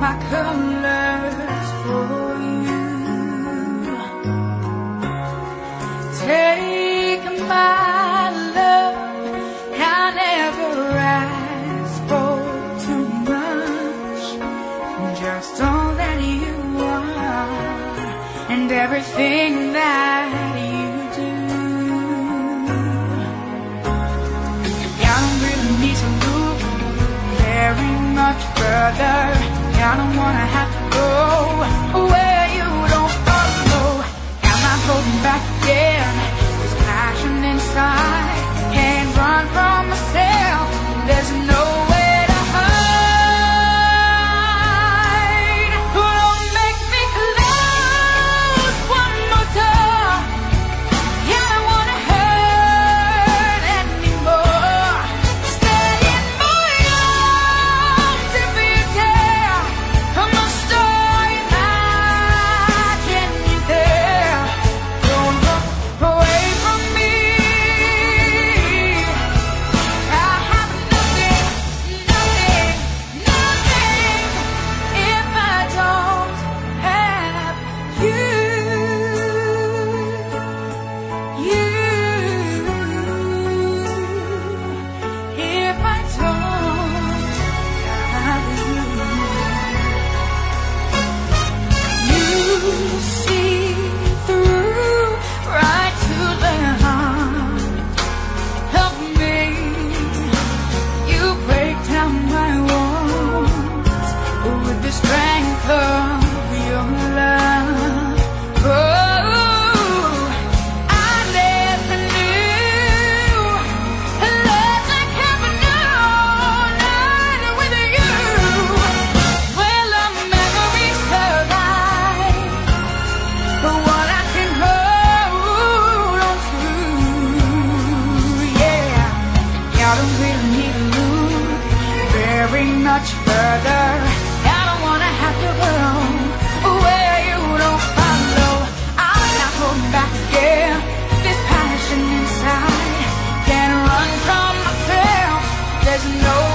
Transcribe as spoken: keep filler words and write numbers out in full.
my colors for you. Take my love, I never ask for too much. Just all that you are and everything that you do. I don't really need to look very much further. I don't wanna have to go where you don't follow. I'm not holding back again. There's passion inside, can't run from myself. There's nowhere to hide. Don't make me close one more door. I don't wanna hurt anymore. Stay in my arms if you dare. I'm a story imagine you there. Don't look away from me. I have nothing, nothing, nothing if I don't have you. You, if I don't have you. You see through right to the heart of me. You break down my walls with the strength of your love. Oh, I never knew love like heaven known with you. Well, a memory survive, what I can hold on to. Yeah, I don't really need to look very much further. I don't wanna have to go where you don't follow. I'm not holding back again. This passion inside, can't run from myself. There's no